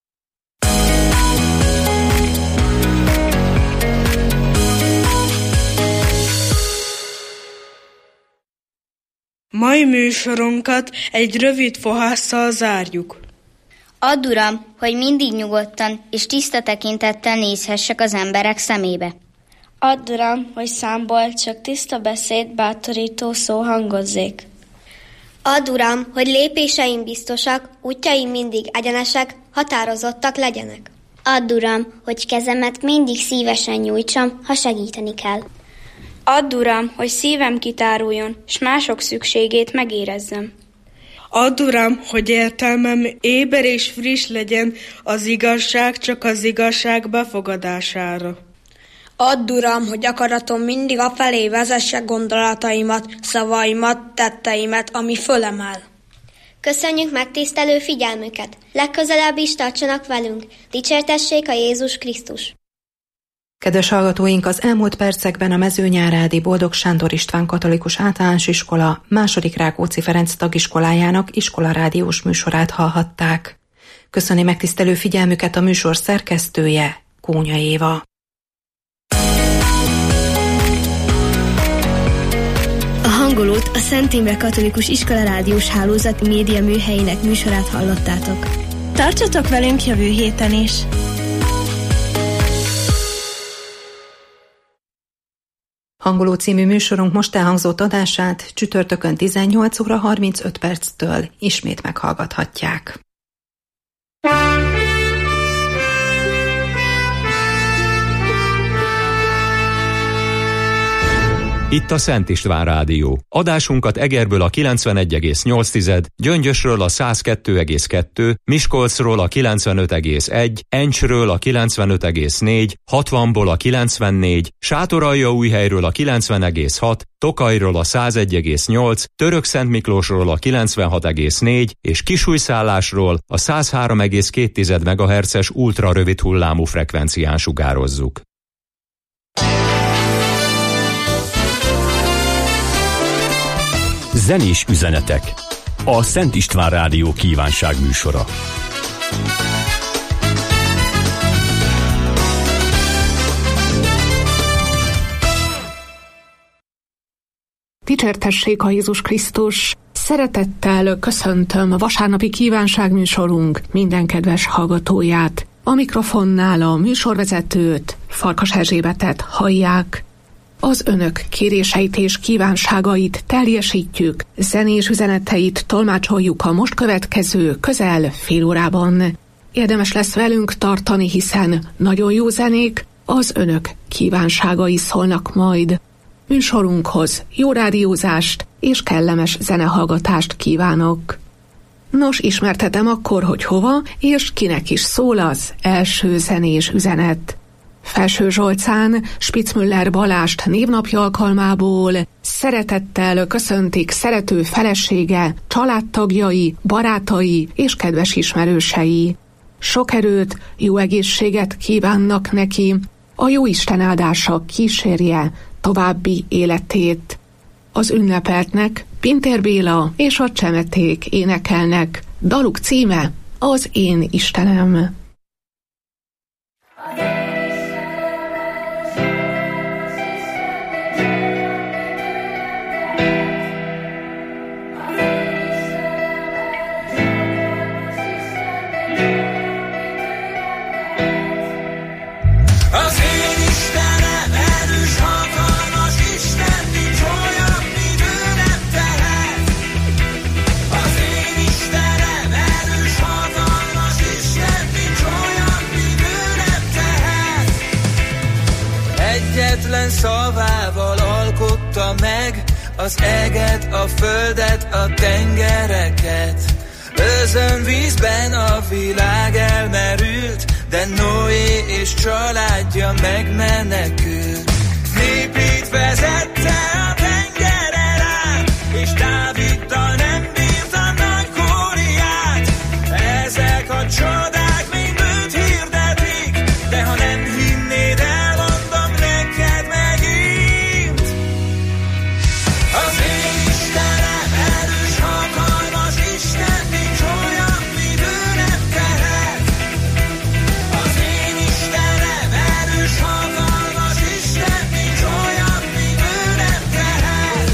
Mai műsorunkat egy rövid fohásszal zárjuk. Add, Uram, hogy mindig nyugodtan és tiszta tekintettel nézhessek az emberek szemébe. Add, Uram, hogy számból csak tiszta beszéd, bátorító szó hangozzék. Add, Uram, hogy lépéseim biztosak, útjaim mindig egyenesek, határozottak legyenek. Add, Uram, hogy kezemet mindig szívesen nyújtsam, ha segíteni kell. Add, Uram, hogy szívem kitáruljon, s mások szükségét megérezzem. Add, Uram, hogy értelmem éber és friss legyen az igazság csak az igazság befogadására. Add, Uram, hogy akaratom mindig afelé vezesse gondolataimat, szavaimat, tetteimet, ami fölem áll. Köszönjük megtisztelő figyelmüket! Legközelebb is tartsanak velünk! Dicsértessék a Jézus Krisztus! Kedves hallgatóink, az elmúlt percekben a Mezőnyárádi Boldog Sándor István Katolikus Általános Iskola II. Rákóczi Ferenc tagiskolájának iskolarádiós műsorát hallhatták. Köszöni megtisztelő figyelmüket a műsor szerkesztője, Kónya Éva. A hangolót a Szent Imre Katolikus Iskola rádiós hálózat média műhelyének műsorát hallottátok. Tartsatok velünk jövő héten is! Hangoló című műsorunk most elhangzott adását csütörtökön 18 óra 35 perctől ismét meghallgathatják. Itt a Szent István Rádió. Adásunkat Egerből a 91,8, Gyöngyösről a 102,2, Miskolcról a 95,1, Encsről a 95,4, 60-ból a 94, Sátoraljaújhelyről a 90,6, Tokajról a 101,8, Törökszentmiklósról a 96,4 és Kisújszállásról a 103,2 MHz-es ultrarövid hullámú frekvencián sugározzuk. Zenés üzenetek. A Szent István Rádió kívánság műsora. Dicsértessék a Jézus Krisztus! Szeretettel köszöntöm vasárnapi kívánságműsorunk minden kedves hallgatóját. A mikrofonnál a műsorvezetőt, Farkas Erzsébetet hallják. Az önök kéréseit és kívánságait teljesítjük, zenés üzeneteit tolmácsoljuk a most következő közel fél órában. Érdemes lesz velünk tartani, hiszen nagyon jó zenék, az önök kívánságai szólnak majd. Műsorunkhoz jó rádiózást és kellemes zenehallgatást kívánok. Nos, ismertetem akkor, hogy hova és kinek is szól az első zenés üzenet. Felső Zsolcán Spitzmüller Balást névnapja alkalmából szeretettel köszöntik szerető felesége, családtagjai, barátai és kedves ismerősei. Sok erőt, jó egészséget kívánnak neki, a Jóisten áldása kísérje további életét. Az ünnepeltnek Pintér Béla és a Csemeték énekelnek, daluk címe Az én Istenem. Egyetlen szavával alkotta meg az eget, a földet, a tengereket. Özönvízben a világ elmerült, de Noé és családja megmenekült. Népét vezette a tengeren át, és Dáviddal nem bírt a nagy Góliát. Ezek a csodák mind őt hirdetik, de ha nem hinnéd, elmondom neked megint. Az én Istenem erős, hatalmas Isten, nincs olyan, mit ő nem tehet. Az én Istenem erős, hatalmas Isten, nincs olyan, mit ő nem tehet.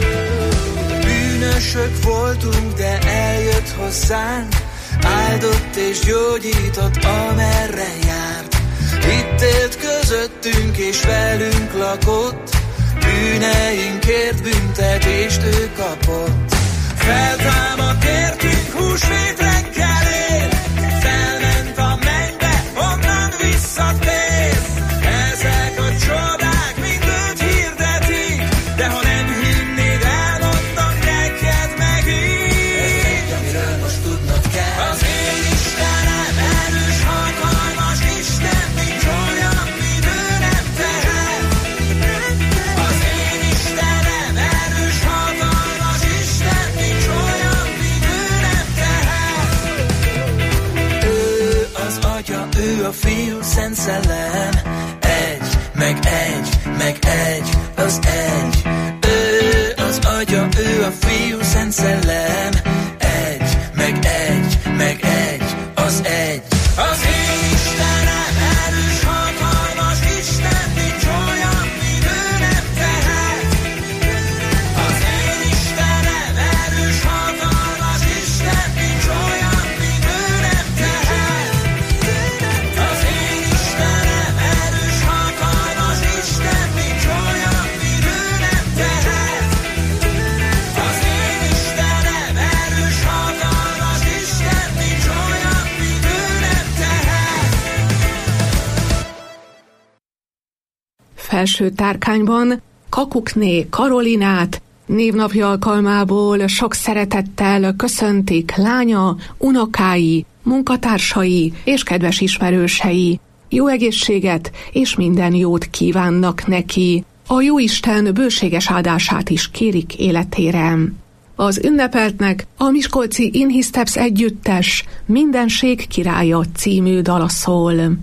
Bűnösök voltunk, de eljött hozzánk, áldott és gyógyított, amerre járt. Itt élt közöttünk és velünk lakott, bűneinkért büntetést ő kapott. Feltámadt értünk húsvét reggelén, felment a mennybe, onnan visszatér. Ezek a csodák mind őt hirdetik, de ha nem hinnéd, elmondom neked megint. Ez egy, amiről most tudnod kell. Az én Istenem erős, hatalmas Isten, nincs olyan, mit ő nem tehet. Az én Istenem erős, hatalmas Isten, nincs olyan, mit ő nem tehet. Ő az Atya, ő a Fiú, Szent Szellem, egy, meg egy, meg egy, az egy. Ő az Atya, ő a Fiú, Szent Szellem, egy, meg egy, meg egy, az egy. Az én Istenem erős, hatalmas Isten, nincs olyan, mit ő nem tehet. Az én Istenem erős, hatalmas Isten, nincs olyan, mit ő nem tehet. Az én Istenem erős, hatalmas Isten, nincs olyan, mit ő nem tehet. Az én Istenem erős, hatalmas Isten, nincs olyan, mit ő nem tehet. Felső tárkányban Kakukné Karolinát névnapja alkalmából sok szeretettel köszöntik lánya, unokái, munkatársai és kedves ismerősei. Jó egészséget és minden jót kívánnak neki. A Jóisten bőséges áldását is kérik életére. Az ünnepeltnek a miskolci Inhisztepsz együttes Mindenség királya című dala szól.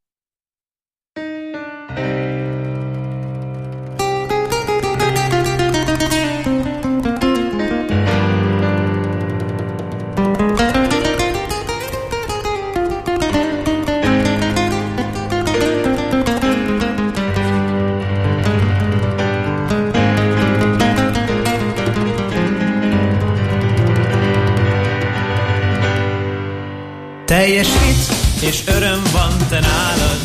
Teljesít, és öröm van te nálad,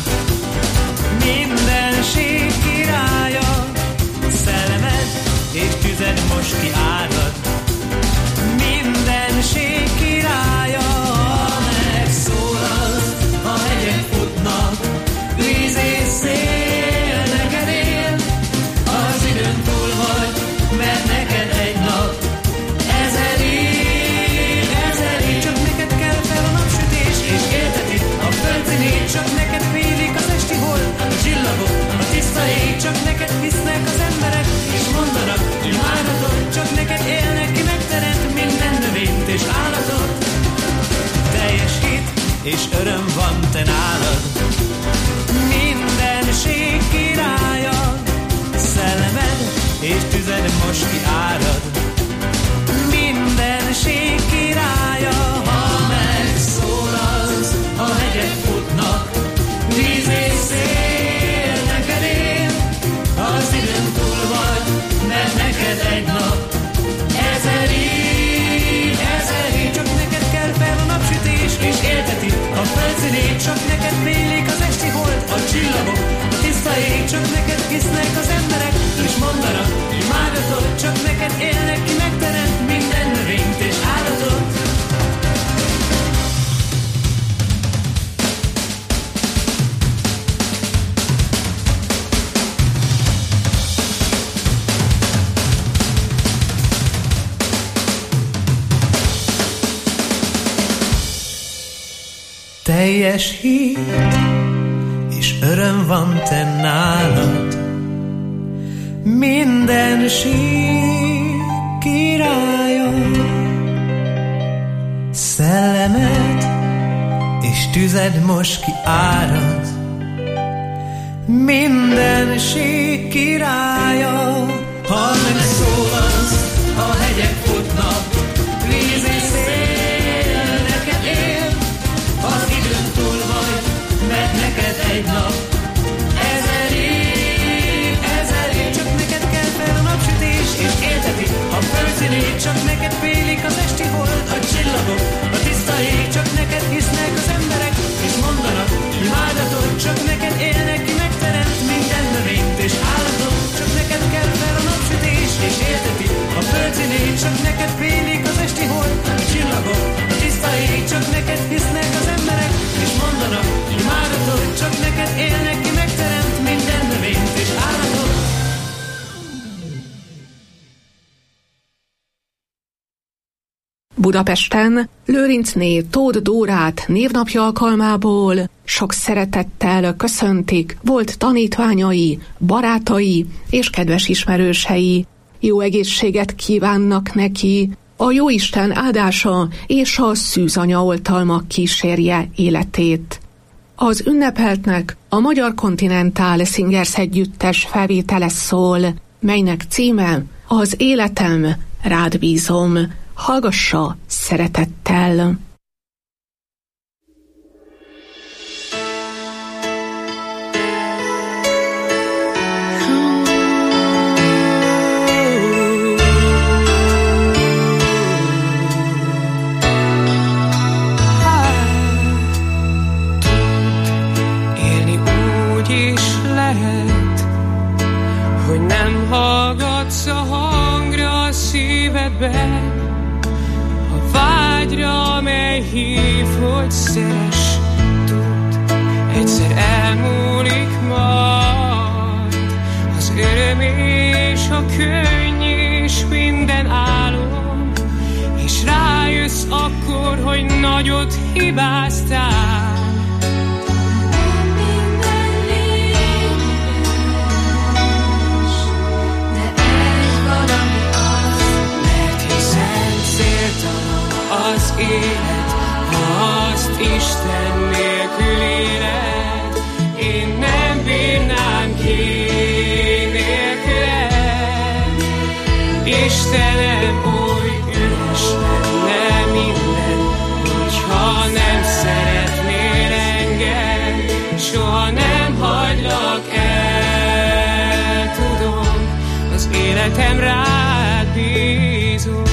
mindenség királya, szellemed és tüzed most kiárad, mindenség királya. Ha megszólalsz, a hegyek futnak, víz és szél neked él, az időn túl vagy, mert neked egy nap, ezer év, csak neked kell fel a napsütés, és éltetik a földzi nép, csak neked félik az esti hold, a csillagok, a tiszta ég, csak neked hisznek az emberek, és mondanak, imádhatod, csak neked teljes hit, és öröm van te nálad. Minden sík királya, szellemed és tüzed most kiárad. Minden sík királya, ha megszólalsz, a hegyek futnak, víz és szél neked él. Az időn túl vagy, mert neked egy nap, ezer év, csak neked kell fel a napsütés, és élteti a földszínét, csak neked félik az esti hold, a csillagok, a tiszta ég, csak neked hisznek az emberek, és mondanak imádatot, csak neked élnek ki, megteremt minden növényt és állatot, csak neked kell fel a napsütés, és élteti a földszínét, csak neked félik az esti hold, a csillagok, a tiszta ég, csak neked hisznek az emberek, és mondanak imádatot, csak neked élnek ki, megteremt minden növényt és állatot. Budapesten Lőrincné Tóth Dórát névnapja alkalmából sok szeretettel köszöntik volt tanítványai, barátai és kedves ismerősei. Jó egészséget kívánnak neki, a Jóisten áldása és a szűzanya oltalma kísérje életét. Az ünnepeltnek a Magyar Continental Singers együttes felvétele szól, melynek címe Az életem, rád bízom. Hallgassa szeretettel! Élni úgy is lehet, hogy nem hallgatsz a hangra a szívedben, vágyra, mely hív, hogy szeress, tud, egyszer elmúlik majd az öröm és a könny és minden álom, és rájössz akkor, hogy nagyot hibáztál. Az élet, ha azt Isten nélkül éled, én nem bírnám ki nélküled. Istenem, oly üres lenne minden, hogyha nem szeretnél engem, soha nem hagylak el, tudom, az életem rád bízom.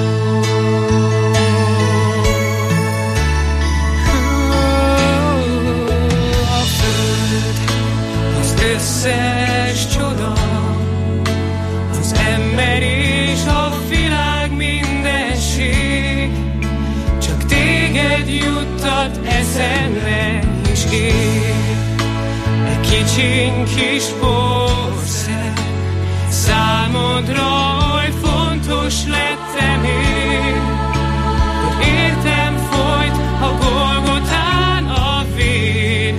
Összes csoda, az ember és a világ mindenség, csak téged juttat eszembe, és én egy kicsiny kis ország, számodra oly fontos lettem én, hogy értem folyt a Golgotán a vér.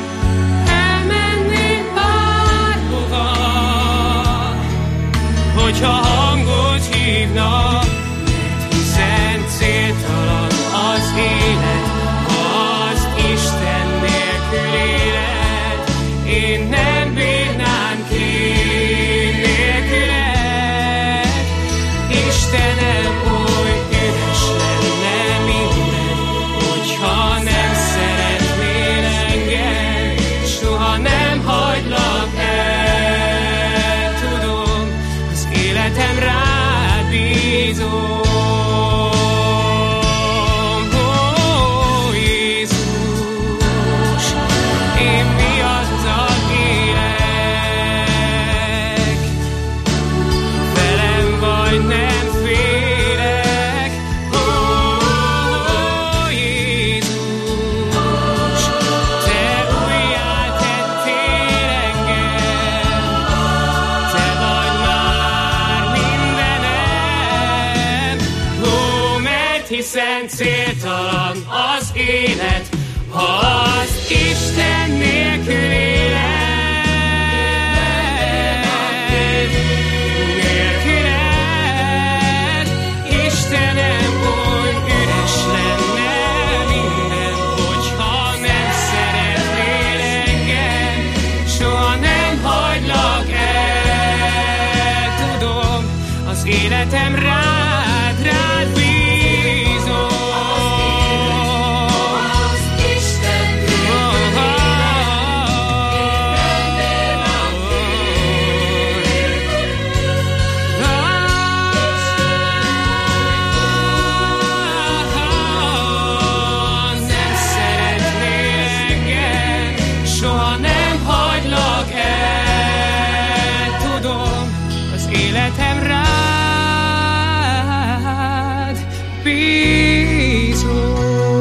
Hogyha hangot hívnak, hiszen céltalan az élet, ha azt Isten nélkül éled, én nem bírnám ki nélküled. Istenem, oly üres lenne minden, hogyha nem szeretnél engem, soha nem hagylak el, tudom, életem rád bízom. Ó, Jézus, én miattad élek, velem vagy nem félek. Ó, Jézus, te újjá tettél engem, te vagy már mindenem. Ó, mert hiszen céltalan az élet, ha az Isten nélkül éled, nélküled, Istenem, hogy üres lenne minden, hogyha nem szeretnél engem, soha nem hagylak el, tudom, az életem rád bízom. Életem rád bízom.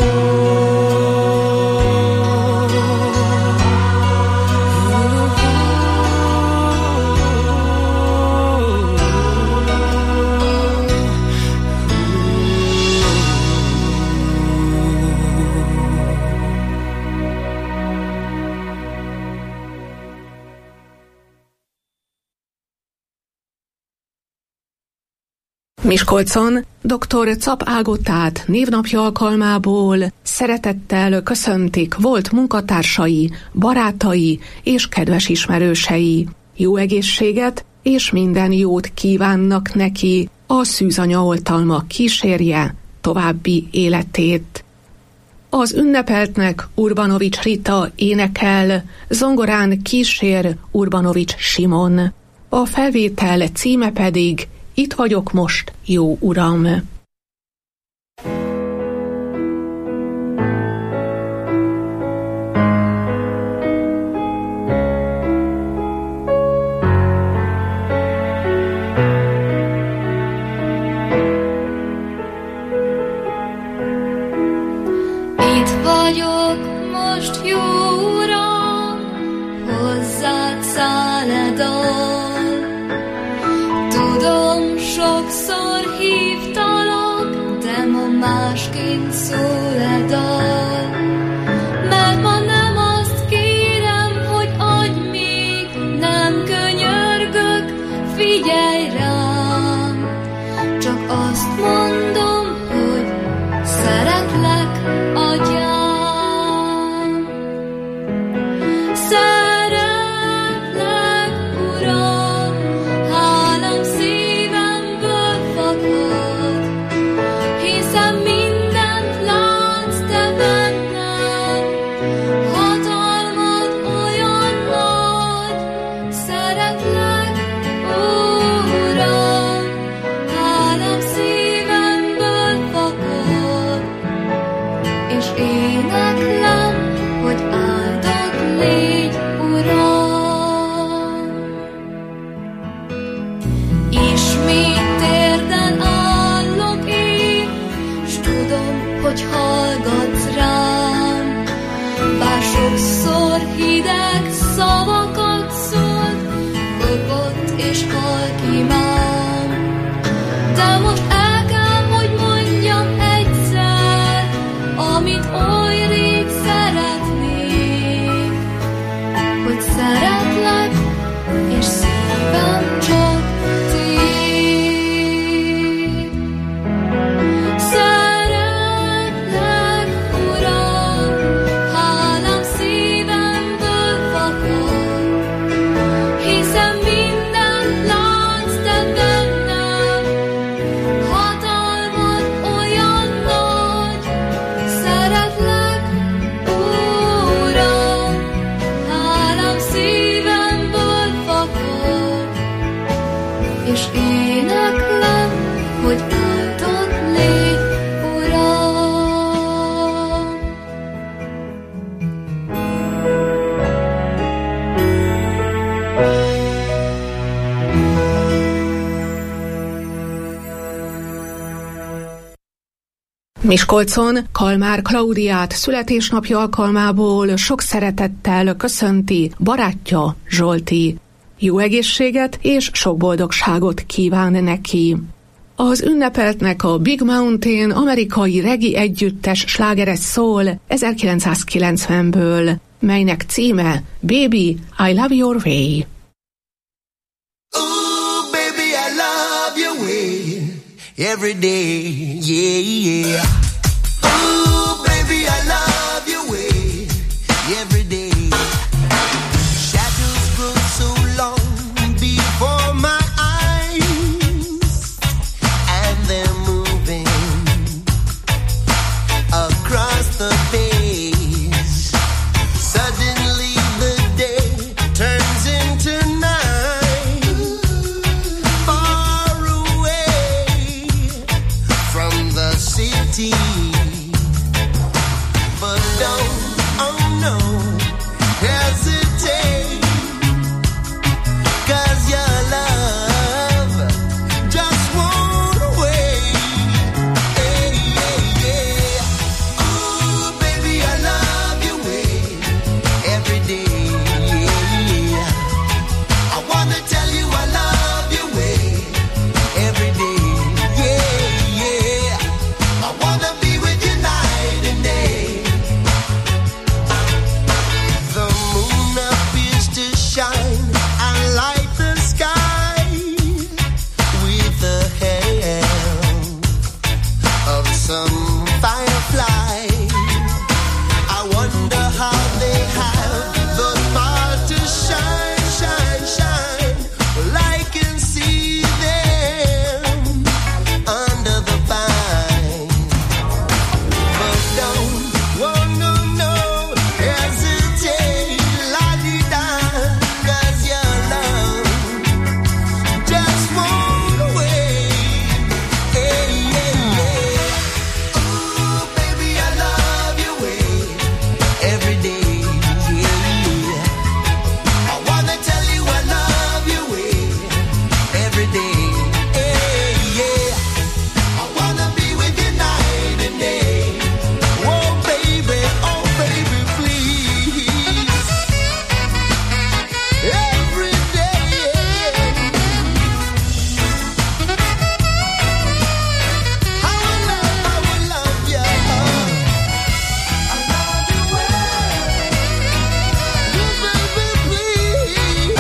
Miskolcon dr. Czap Ágotát névnapja alkalmából szeretettel köszöntik volt munkatársai, barátai és kedves ismerősei. Jó egészséget és minden jót kívánnak neki, a szűzanya oltalma kísérje további életét. Az ünnepeltnek Urbanovics Rita énekel, zongorán kísér Urbanovics Simon. A felvétel címe pedig Itt vagyok most, jó Uram! Itt vagyok most, jó Uram, hozzád szálledal. Tudom, sokszor hívtalak, de ma másként szól a dal. Mert ma nem azt kérem, hogy adj még, nem könyörgök, figyelj rám. Csak azt mondom, hogy szeretlek, atyám. Szeretlek, Uram, hálám szívemből fakad, hiszen mindent látsz te bennem, hatalmad olyan nagy. Szeretlek, Uram, hálám szívemből fakad, és éneklem, hogy áldott légy, Uram. Ismét térden állok én, s tudom, hogy hallgatsz rám. Bár sokszor hideg szavakat szólt, kopott és halkimám, de most el kell, hogy mondjam egyszer, amit oly rég szeretnék, hogy szeretlek, és szívem csak tiéd. Szeretlek, Uram, hálám szívemből fakad, hiszen mindent látsz te bennem, hatalmad olyan nagy. Szeretlek, Uram, hálám szívemből fakad, és éneklem, hogy áldott légy, Uram. Miskolcon Kalmár Klaudiát születésnapja alkalmából sok szeretettel köszönti barátja Zsolti. Jó egészséget és sok boldogságot kíván neki. Az ünnepeltnek a Big Mountain amerikai reggae együttes slágere szól 1990-ből, melynek címe Baby, I Love Your Way. Ooh, baby, I love your way every day, yeah, yeah. Ooh, baby, I love your way every day. Shadows grow so long before my eyes, and they're moving across the page. Suddenly the day turns into night, far away from the city. But don't, oh no, hesitate, 'cause your love just won't wait. Hey, yeah, yeah. Ooh, baby, I love your way every day. Yeah. I wanna tell you I love your way every day. Yeah, yeah. I wanna be with you night and day. The moon appears to shine and light the sky with the help of some firefly. I wonder how they have the power to shine, shine, shine. Well, I can see them under the pine. But don't, oh no, no, hesitate, la-di-da, 'cause your love just won't wait. Hey, yeah, yeah. Ooh, baby, I love your way every day. Yeah. I wanna tell you I love your way every day. Hey, yeah. I wanna be with you night and day. Oh baby, please. Every day. I will love you. I love you well. You baby, please.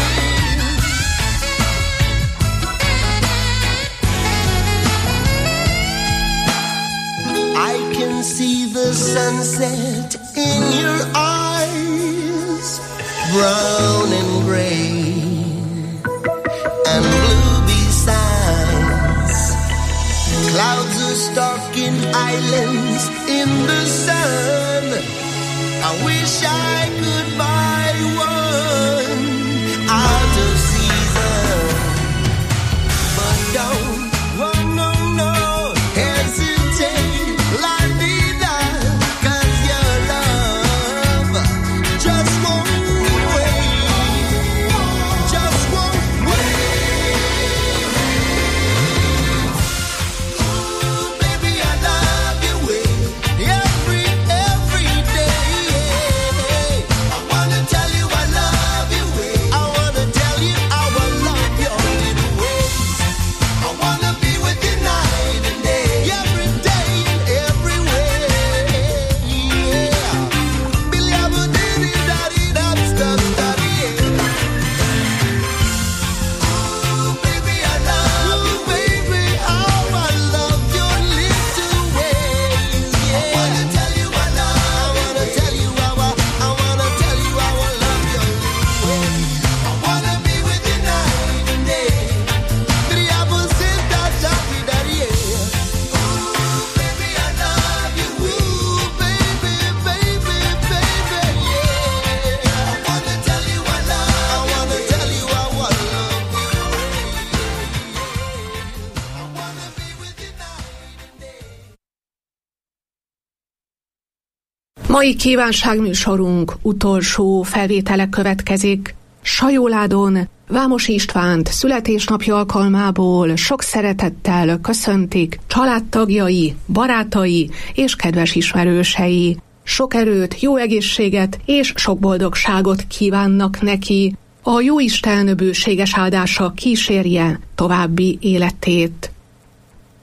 I can see the sunset in your eyes, brown and gray and blue besides. Clouds are stalking islands in the sun. I wish I could buy one out of season. But don't, oh no, no, hesitate, la-di-da, 'cause your love just won't wait, just won't wait. Ooh, baby, I love your way every day. I wanna tell you I love your way. I wanna tell you how I love your little ways. I wanna be with you night and day, every day and everywhere. Yeah. Billy, I would Ooh, baby, I love you, baby, how I love your little ways. Yeah. I wanna tell you I love. I wanna tell you how I wanna tell you how I love your little ways. I wanna be with you night and day. Billy, I would sit down, yeah. Ooh, baby, I love you. Ooh, baby, yeah. I wanna tell you I love. I wanna tell you how I love you. I wanna be with you night and day. Mai kívánságműsorunk utolsó felvétele következik. Sajóládon Vámos Istvánt születésnapja alkalmából sok szeretettel köszöntik családtagjai, barátai és kedves ismerősei. Sok erőt, jó egészséget és sok boldogságot kívánnak neki. A Jóisten bőséges áldása kísérje további életét.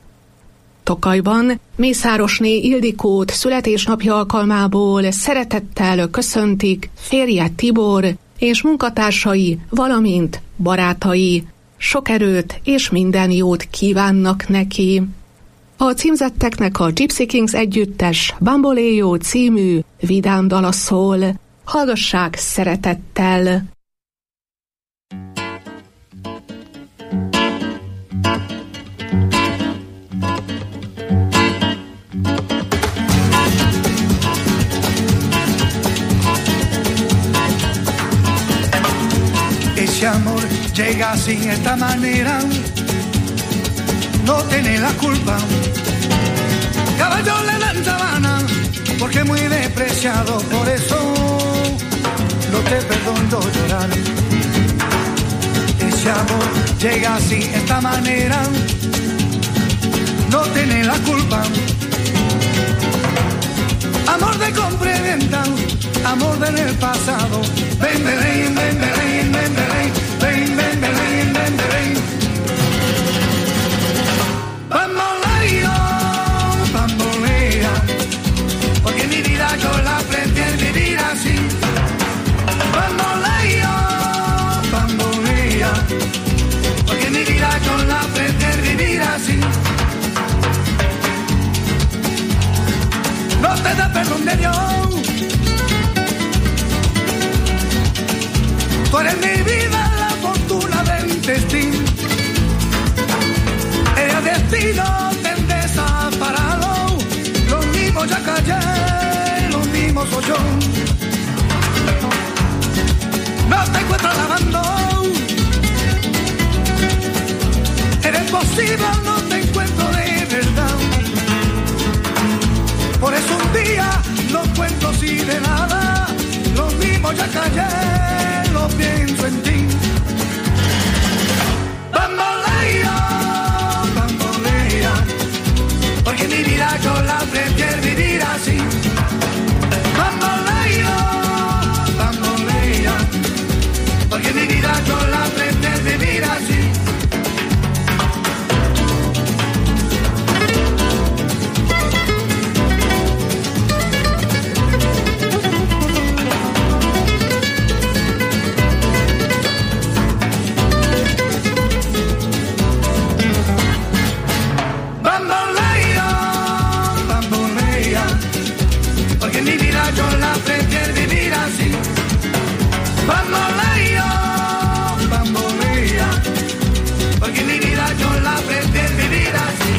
Tokajban Mészárosné Ildikót születésnapja alkalmából szeretettel köszöntik férje Tibor és munkatársai, valamint barátai. Sok erőt és minden jót kívánnak neki. A címzetteknek a Gypsy Kings együttes Bamboleo című vidám dala szól. Hallgassák szeretettel! Ese amor llega así, esta manera, no tiene la culpa. Caballo le dan sabana, porque muy despreciado, por eso no te perdono llorar. Ese amor llega así, esta manera, no tiene la culpa. Amor de compra y venta, amor del pasado. Ven, ven, ven, ven, ven, ven, ven, ven, ven, ven, ven, ven. Bamboleo, bambolea, porque mi vida yo la prefiero vivir así. Bamboleo, bambolea, porque mi vida yo la prefiero vivir así. No te da perdón de Dios. Tú eres mi vida, la fortuna del destino. El destino te desaparado. Lo mismo ya callé, lo mismo soy yo. No te encuentro lavando. Eres posible, no te encuentro de verdad. Por eso un día no cuento así de nada. Lo mismo ya callé, lo pienso en ti. Bambolea, bambolea, porque mi vida yo la prefiero vivir así. Bambolea, bambolea, porque mi vida yo la prefiero vivir así. Yo la prefiero vivir así. Bambolea, bambolea, porque mi vida yo la prefiero vivir así.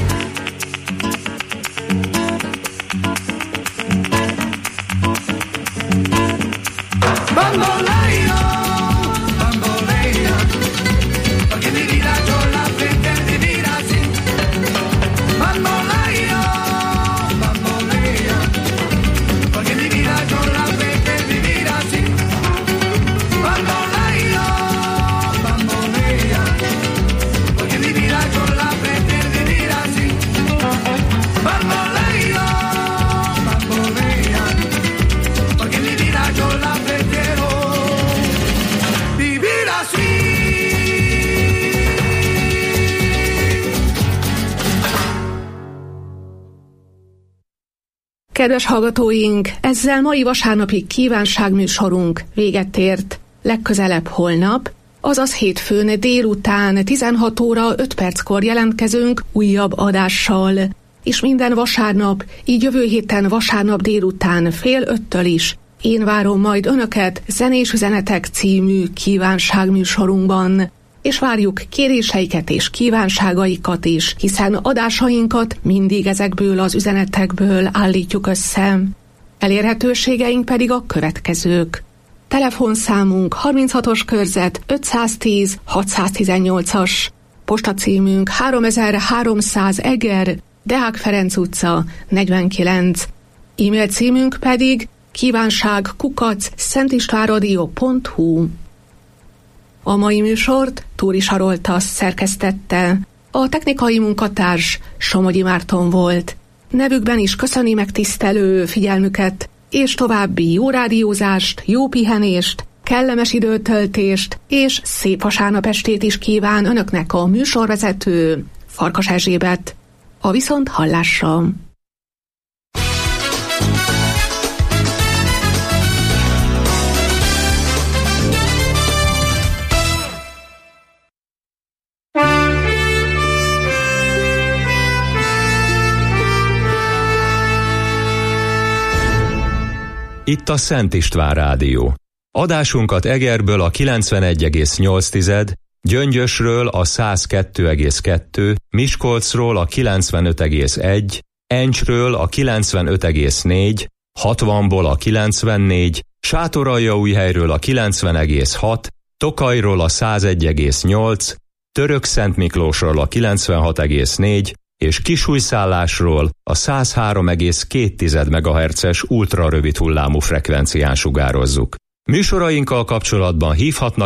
Bambolea, bambolea, porque mi vida yo la prefiero vivir así. Bambolea, bambolea, porque mi vida yo la prefiero vivir así. Bambolea, bambolea, porque mi vida yo la prefiero vivir así. Bambolea, bambolea, porque mi vida yo la prefiero vivir así. Kedves hallgatóink, ezzel mai vasárnapi kívánságműsorunk véget ért. Legközelebb holnap, azaz hétfőn délután 16 óra 5 perckor jelentkezünk újabb adással. És minden vasárnap, így jövő héten vasárnap délután 4:30 is én várom majd Önöket Zenés Üzenetek című kívánságműsorunkban. És várjuk kéréseiket és kívánságaikat is, hiszen adásainkat mindig ezekből az üzenetekből állítjuk össze. Elérhetőségeink pedig a következők. Telefonszámunk 36-os körzet 510 618-as, postacímünk 3300 Eger, Deák Ferenc utca 49, e-mail címünk pedig kívánság@szentistvánradio.hu. A mai műsort Túri Sarolta szerkesztette. A technikai munkatárs Somogyi Márton volt. Nevükben is köszöni megtisztelő figyelmüket, és további jó rádiózást, jó pihenést, kellemes időtöltést, és szép vasárnap estét is kíván Önöknek a műsorvezető, Farkas Erzsébet. A viszont hallásra. Itt a Szent István Rádió. Adásunkat Egerből a 91,8, Gyöngyösről a 102,2, Miskolcról a 95,1, Encsről a 95,4, 60-ból a 94, Sátoraljaújhelyről a 90,6, Tokajról a 101,8, Törökszentmiklósról a 96,4 és Kisújszállásról a 103,2 MHz-es ultrarövid hullámú frekvencián sugározzuk. Műsorainkkal kapcsolatban hívhatnak